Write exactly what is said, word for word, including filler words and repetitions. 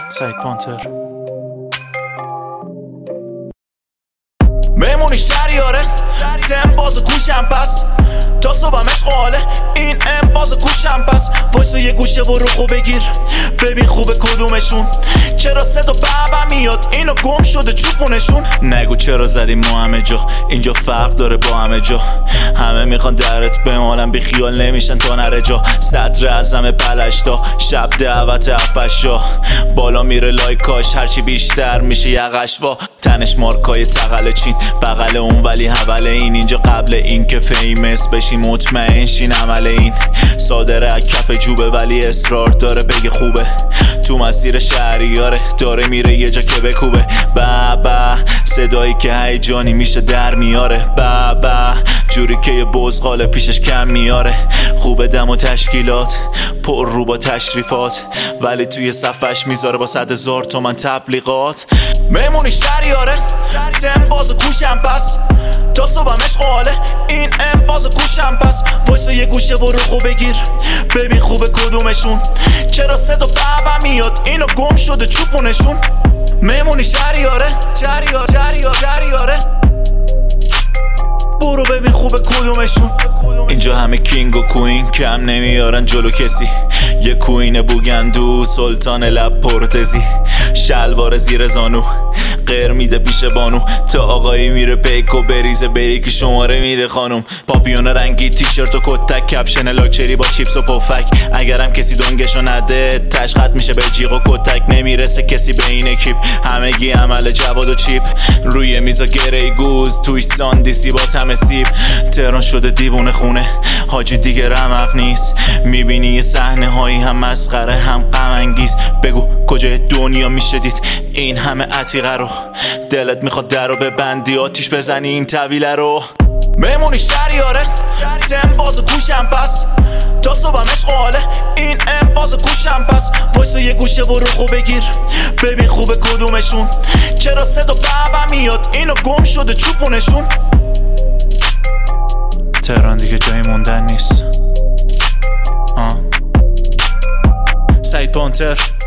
سعید پانتر. میمونی شریاره تم باز کوشم پس تا صبح مشق حاله این ام باز کوشم پس وایسا یه گوشه برو خوب بگیر ببین خوبه کدومشون چرا صدا بابا میاد اینو گم شده چوپونشون نگو چرا زدیم ما همه جا اینجا فرق داره با همه جا همه میخوان درت بمالن بی خیال نمیشن تا نره جا صدر اعظم پلشتا شب دعوت افشا بالا میره لایکاش هرچی بیشتر میشه یقش با تنش مارکای تقل چین بغل اون ولی حول این اینجا قبل این که فیمس بشی مطمئن شین عمل این صادره از کف جوبه ولی اصرار داره بگه خوبه تو مسیر شهریاره داره میره یه جا که بکوبه بابا صدایی که هیجانی میشه در میاره بابا جوری که یه بزغاله پیشش کم میاره خوبه دم و تشکیلات پر رو با تشریفات ولی توی صفش میذاره با صد هزار تومن تبلیغات میمونی شریاره تم باز کوشم پس تا صبح مشق حاله این ام باز کوشم پس وایسا یه گوشه برو خوب بگیر ببین خوبه کدومشون چرا صدا بابا میاد اینو گم شده چوپونشون میمونی شریاره شریاره شریاره شریاره برو ببین خوبه کدومشون اینجا همه کینگ و کوین کم نمیارن جلو کسی یه کوین بوگندو سلطان لب پرتزی شلوار زیر زانو غیر میده پیش بانو تا آقایی میره پیک و بریزه به یکی شماره میده خانم پاپیون رنگی تیشرت و کتک کپشن لاکچری با چیپس و پفک اگرم کسی دنگشو نده تشخط میشه به جیغ و کتک نمیرسه کسی به این اکیپ همگی عمل جواد و چیپ روی میزا گره گوز توی ساندیسی با تم سیب تهران شده دیوونه خونه حاجی دیگه رمق نیست میبینی یه صحنه هایی هم مسخره هم غم انگیز بگو کجای دنیا میشه دید این همه عتیقه رو دلت میخواد در رو ببندی آتیش بزنی این طویله رو میمونی شریاره تم باز کوشم پس تا صبح مشق حاله این ام باز کوشم پس وایسا یه گوشه برو خوب بگیر ببین خوبه کدومشون چرا صدا بابا میاد اینو گم شده چوپونشون تهران دیگه جایی موندن نیست. آه. سعید پانتر.